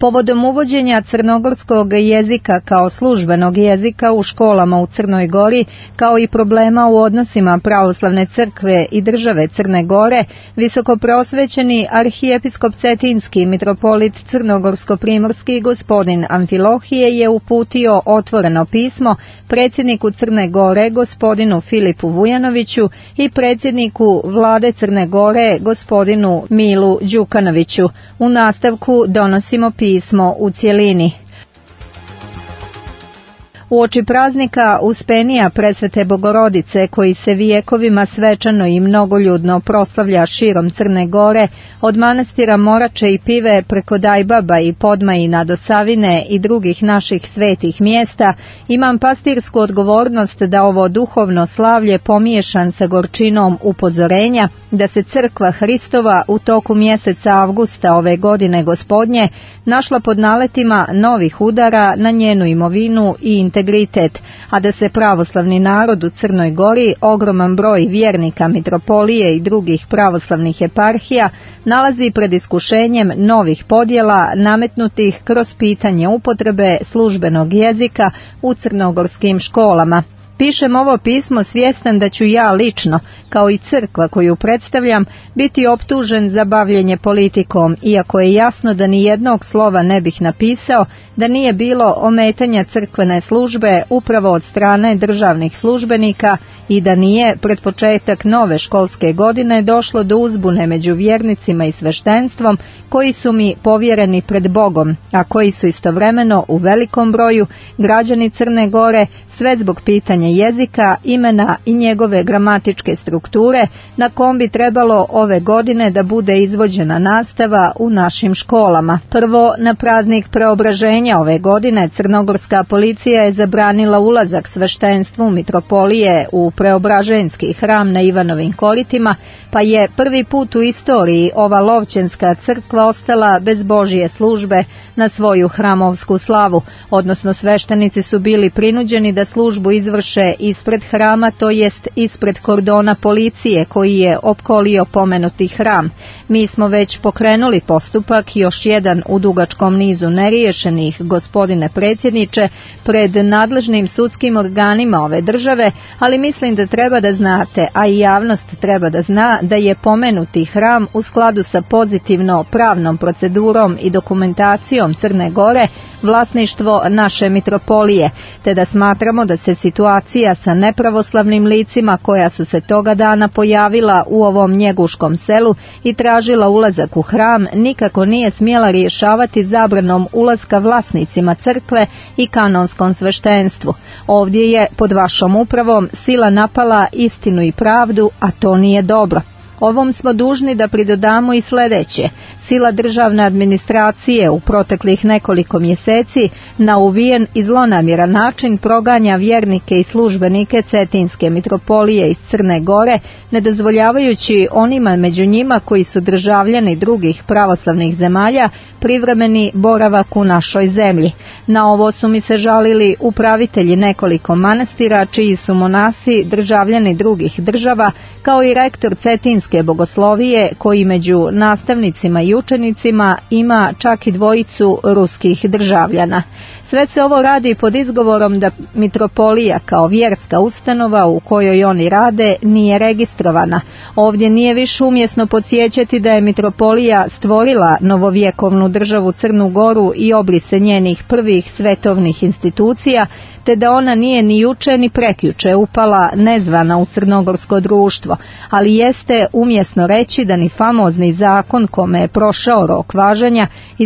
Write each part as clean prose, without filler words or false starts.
Povodom uvođenja crnogorskog jezika kao službenog jezika u školama u Crnoj Gori, kao i problema u odnosima pravoslavne crkve i države Crne Gore, visokoprosvećeni arhijepiskop Cetinski mitropolit Crnogorsko-primorski gospodin Amfilohije je uputio otvoreno pismo predsjedniku Crne Gore gospodinu Filipu Vujanoviću i predsjedniku vlade Crne Gore gospodinu Milu Đukanoviću. U nastavku donosimo pismo u cjelini. Uoči praznika Uspenija Presvete Bogorodice, koji se vijekovima svečano i mnogoljudno proslavlja širom Crne Gore, od manastira Morače i Pive preko Dajbaba i Podmajina do Savine i drugih naših svetih mjesta, imam pastirsku odgovornost da ovo duhovno slavlje pomiješan sa gorčinom upozorenja da se Crkva Hristova u toku mjeseca avgusta ove godine Gospodnje našla pod naletima novih udara na njenu imovinu i integritet, a da se pravoslavni narod u Crnoj Gori, ogroman broj vjernika mitropolije i drugih pravoslavnih eparhija, nalazi pred iskušenjem novih podjela nametnutih kroz pitanje upotrebe službenog jezika u crnogorskim školama. Pišem ovo pismo svjestan da ću ja lično, kao i crkva koju predstavljam, biti optužen za bavljenje politikom, iako je jasno da ni jednog slova ne bih napisao, da nije bilo ometanja crkvene službe upravo od strane državnih službenika i da nije pred početak nove školske godine došlo do uzbune među vjernicima i sveštenstvom koji su mi povjereni pred Bogom, a koji su istovremeno u velikom broju građani Crne Gore, sve zbog pitanja jezika, imena i njegove gramatičke strukture, na kom bi trebalo ove godine da bude izvođena nastava u našim školama. Prvo, na praznik Preobraženja ove godine crnogorska policija je zabranila ulazak sveštenstvu mitropolije u Preobraženski hram na Ivanovim koritima, pa je prvi put u istoriji ova Lovćenska crkva ostala bez Božje službe na svoju hramovsku slavu, odnosno sveštenici su bili prinuđeni da službu izvrše ispred hrama, to jest ispred kordona policije koji je opkolio pomenuti hram. Mi smo već pokrenuli postupak, još jedan u dugačkom nizu neriješenih, gospodine predsjedniče, pred nadležnim sudskim organima ove države, ali mislim da treba da znate, a i javnost treba da zna, da je pomenuti hram u skladu sa pozitivno pravnom procedurom i dokumentacijom Crne Gore vlasništvo naše mitropolije, te da smatramo da se situacija sa nepravoslavnim licima koja su se toga dana pojavila u ovom njeguškom selu i tražila ulazak u hram nikako nije smjela rješavati zabranom ulaska vlasnicima crkve i kanonskom sveštenstvu. Ovdje je pod vašom upravom sila napala istinu i pravdu, a to nije dobro. Ovom smo dužni da pridodamo i sljedeće. Sila državne administracije u proteklih nekoliko mjeseci na uvijen i zlonamjeran način proganja vjernike i službenike Cetinske mitropolije iz Crne Gore, ne dozvoljavajući onima među njima koji su državljani drugih pravoslavnih zemalja privremeni boravak u našoj zemlji. Na ovo su mi se žalili upravitelji nekoliko manastira čiji su monasi državljani drugih država, kao i rektor Cetinske bogoslovije koji među nastavnicima i učenicima ima čak i dvojicu ruskih državljana. Sve se ovo radi pod izgovorom da mitropolija kao vjerska ustanova u kojoj oni rade nije registrovana. Ovdje nije više umjesno podsjećati da je mitropolija stvorila novovjekovnu državu Crnu Goru i obrise njenih prvih svetovnih institucija, te da ona nije ni juče ni prekjuče upala nezvana u crnogorsko društvo, ali jeste umjesno reći da ni famozni zakon kome je prošao rok važenja iz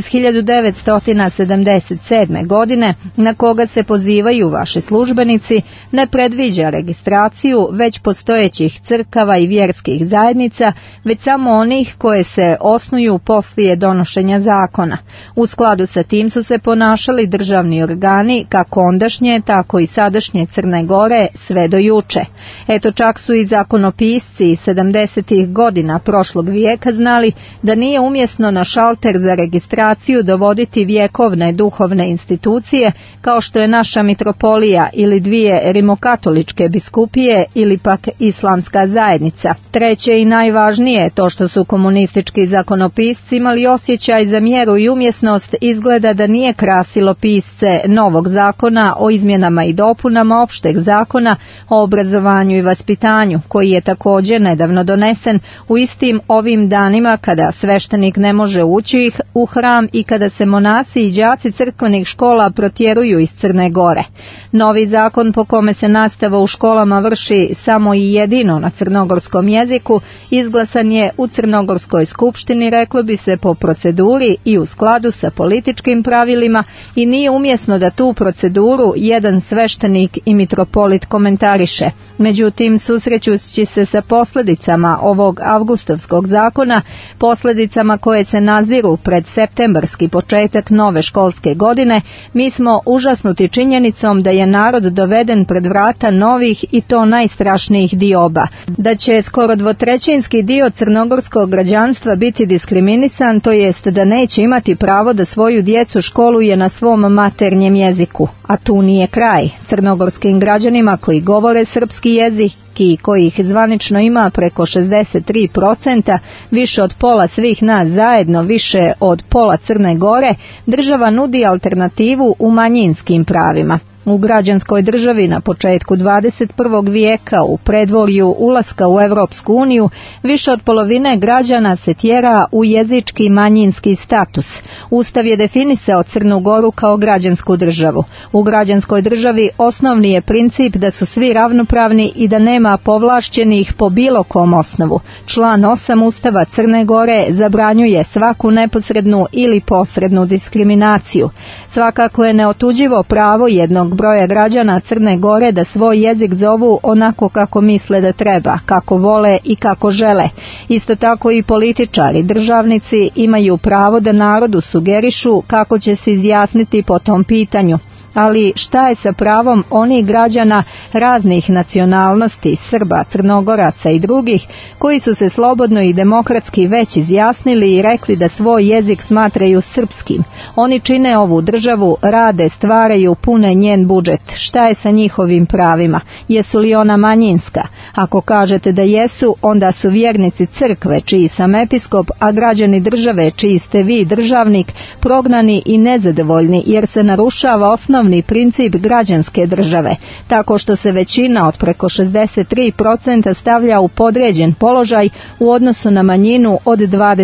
1977. godine, na koga se pozivaju vaši službenici, ne predviđa registraciju već postojećih crkava i vjerskih zajednica, već samo onih koje se osnuju poslije donošenja zakona. U skladu sa tim su se ponašali državni organi, kako ondašnje, tako i sadašnje Crne Gore, sve do juče. Eto, čak su i zakonopisci iz 70. 90-ih godina prošlog vijeka znali da nije umjesno na šalter za registraciju dovoditi vjekovne duhovne institucije kao što je naša mitropolija ili dvije rimokatoličke biskupije ili pak islamska zajednica. Treće i najvažnije je to što su komunistički zakonopisci imali osjećaj za mjeru i umjesnost izgleda da nije krasilo pisce novog zakona o izmjenama i dopunama opšteg zakona o obrazovanju i vaspitanju, koji je također nedavno donesen u istim ovim danima kada sveštenik ne može ući u hram i kada se monasi i đaci crkvenih škola protjeruju iz Crne Gore. Novi zakon po kome se nastava u školama vrši samo i jedino na crnogorskom jeziku izglasan je u Crnogorskoj skupštini, reklo bi se po proceduri i u skladu sa političkim pravilima, i nije umjesno da tu proceduru jedan sveštenik i mitropolit komentariše. Međutim, susrećući se sa posljedicama ovog avgustovskog zakona, posljedicama koje se naziru pred septembarski početak nove školske godine, mi smo užasnuti činjenicom da je narod doveden pred vrata novih i to najstrašnijih dioba. Da će skoro dvotrećinski dio crnogorskog građanstva biti diskriminisan, to jest da neće imati pravo da svoju djecu školuje na svom maternjem jeziku. A tu nije kraj. Crnogorskim građanima koji govore srpski jezik i kojih zvanično ima preko 63%, više od pola svih nas zajedno, više od pola Crne Gore, država nudi alternativu u manjinskim pravima. U građanskoj državi na početku 21. vijeka u predvorju ulaska u Europsku uniju više od polovine građana se tjera u jezički manjinski status. Ustav je definisao Crnu Goru kao građansku državu. U građanskoj državi osnovni je princip da su svi ravnopravni i da nema povlašćenih po bilo kom osnovu. Član 8 Ustava Crne Gore zabranjuje svaku neposrednu ili posrednu diskriminaciju. Svakako je neotuđivo pravo jednog broja građana Crne Gore da svoj jezik zovu onako kako misle da treba, kako vole i kako žele. Isto tako i političari, državnici imaju pravo da narodu sugerišu kako će se izjasniti po tom pitanju. Ali šta je sa pravom onih građana raznih nacionalnosti, Srba, Crnogoraca i drugih, koji su se slobodno i demokratski već izjasnili i rekli da svoj jezik smatraju srpskim? Oni čine ovu državu, rade, stvaraju, pune njen budžet. Šta je sa njihovim pravima? Jesu li ona manjinska? Ako kažete da jesu, onda su vjernici crkve, čiji sam episkop, a građani države, čiji ste vi državnik, prognani i nezadovoljni, jer se narušava osnovni princip građanske države, tako što se većina od preko 63% stavlja u podređen položaj u odnosu na manjinu od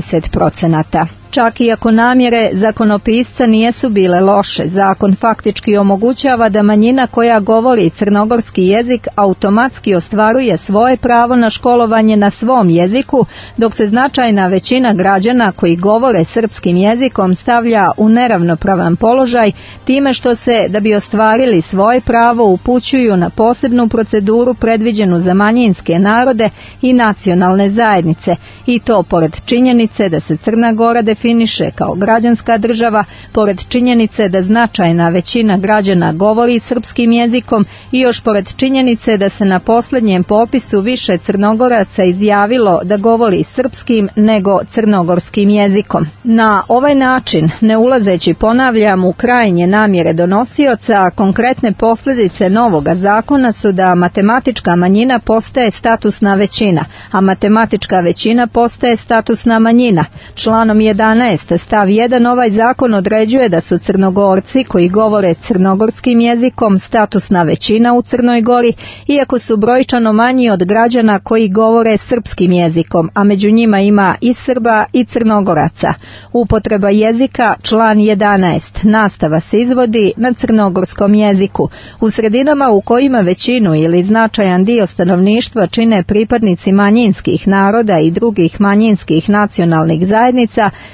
20%. Čak i ako namjere zakonopisca nijesu bile loše, zakon faktički omogućava da manjina koja govori crnogorski jezik automatski ostvaruje svoje pravo na školovanje na svom jeziku, dok se značajna većina građana koji govore srpskim jezikom stavlja u neravnopravan položaj time što se, da bi ostvarili svoje pravo, upućuju na posebnu proceduru predviđenu za manjinske narode i nacionalne zajednice, i to pored činjenice da se Crna Gora definiše kao građanska država, pored činjenice da značajna većina građana govori srpskim jezikom i još pored činjenice da se na posljednjem popisu više Crnogoraca izjavilo da govori srpskim nego crnogorskim jezikom. Na ovaj način, ne ulazeći, ponavljam, u krajnje namjere donosioca, konkretne posljedice novoga zakona su da matematička manjina postaje statusna većina, a matematička većina postaje statusna manjina. Članom 11. stav 1 ovaj zakon određuje da su Crnogorci koji govore crnogorskim jezikom statusna većina u Crnoj Gori, iako su brojčano manji od građana koji govore srpskim jezikom, a među njima ima i Srba i Crnogoraca. Upotreba jezika, član 11. Nastava se izvodi na crnogorskom jeziku. U sredinama u kojima većinu ili značajan dio stanovništva čine pripadnici manjinskih naroda i drugih manjinskih nacionalnih zajednica,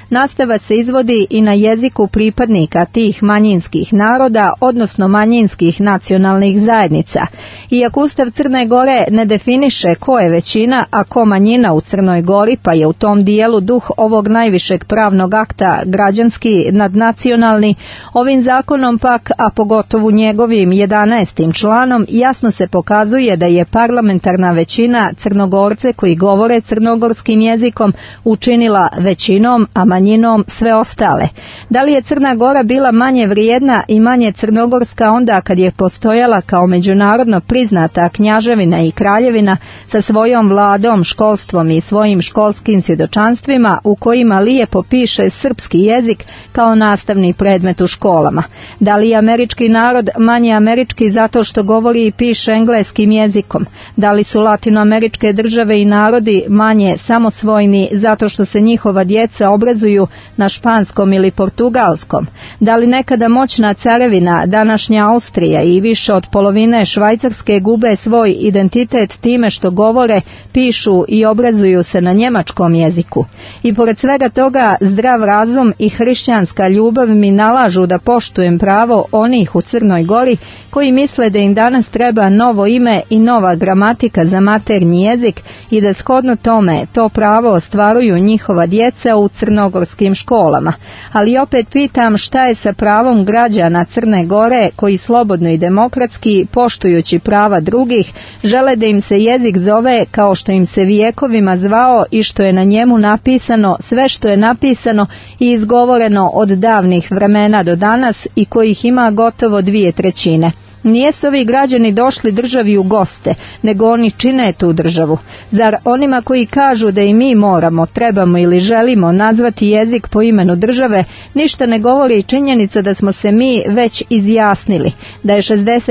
nastava se izvodi i na jeziku pripadnika tih manjinskih naroda, odnosno manjinskih nacionalnih zajednica. Iako Ustav Crne Gore ne definiše ko je većina, a ko manjina u Crnoj Gori, pa je u tom dijelu duh ovog najvišeg pravnog akta građanski nadnacionalni, ovim zakonom pak, a pogotovo njegovim 11. članom, jasno se pokazuje da je parlamentarna većina Crnogorce koji govore crnogorskim jezikom učinila većinom, a manjinom sve ostale. Da li je Crna Gora bila manje vrijedna i manje crnogorska onda kad je postojala kao međunarodno priznata knjaževina i kraljevina sa svojom vladom, školstvom i svojim školskim svjedočanstvima u kojima lijepo piše srpski jezik kao nastavni predmet u školama? Da li je američki narod manje američki zato što govori i piše engleskim jezikom? Da li su latinoameričke države i narodi manje samosvojni zato što se njihova djeca obrazuju na španskom ili portugalskom? Da li nekada moćna carevina, današnja Austrija i više od polovine Švajcarske gube svoj identitet time što govore, pišu i obrazuju se na njemačkom jeziku? I pored svega toga, zdrav razum i hrišćanska ljubav mi nalažu da poštujem pravo onih u Crnoj Gori koji misle da im danas treba novo ime i nova gramatika za maternji jezik i da shodno tome to pravo ostvaruju njihova djeca u crnogorskim školama. Ali opet pitam, šta je sa pravom građana Crne Gore koji slobodno i demokratski, poštujući prava drugih, žele da im se jezik zove kao što im se vijekovima zvao i što je na njemu napisano sve što je napisano i izgovoreno od davnih vremena do danas i kojih ima gotovo 2/3? Nijesu ovi građani došli državi u goste, nego oni čine tu državu. Zar onima koji kažu da i mi moramo, trebamo ili želimo nazvati jezik po imenu države, ništa ne govori činjenica da smo se mi već izjasnili, da je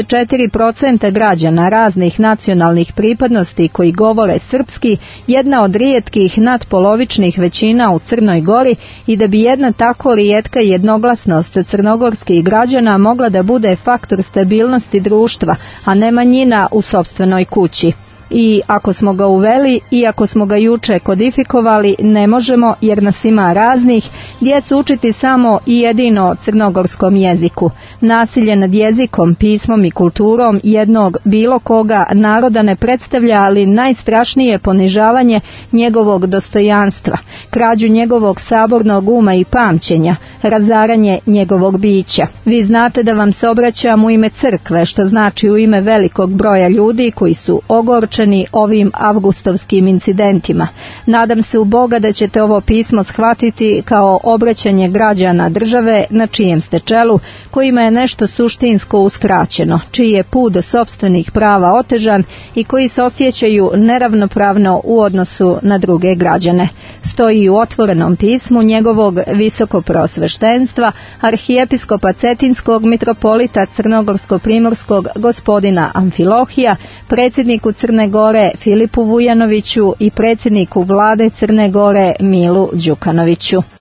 64% građana raznih nacionalnih pripadnosti koji govore srpski jedna od rijetkih nadpolovičnih većina u Crnoj Gori i da bi jedna tako rijetka jednoglasnost crnogorskih građana mogla da bude faktor stabilnosti društva, a ne manjina u sopstvenoj kući. I ako smo ga uveli i ako smo ga juče kodifikovali, ne možemo, jer nas ima raznih, djecu učiti samo i jedino crnogorskom jeziku. Nasilje nad jezikom, pismom i kulturom jednog bilo koga naroda ne predstavlja, ali najstrašnije ponižavanje njegovog dostojanstva, krađu njegovog sabornog uma i pamćenja, razaranje njegovog bića. Vi znate da vam se obraćam u ime crkve, što znači u ime velikog broja ljudi koji su ogorčeni ovim avgustovskim incidentima. Nadam se u Boga da ćete ovo pismo shvatiti kao obraćanje građana države na čijem ste čelu, kojima je nešto suštinsko uskraćeno, čiji je put do sopstvenih prava otežan i koji se osjećaju neravnopravno u odnosu na druge građane. Stoji u otvorenom pismu njegovog visokoprosveštenstva, arhijepiskopa Cetinskog, mitropolita Crnogorsko-primorskog gospodina Amfilohija, predsjedniku Crne Gore Filipu Vujanoviću i predsjedniku vlade Crne Gore Milu Đukanoviću.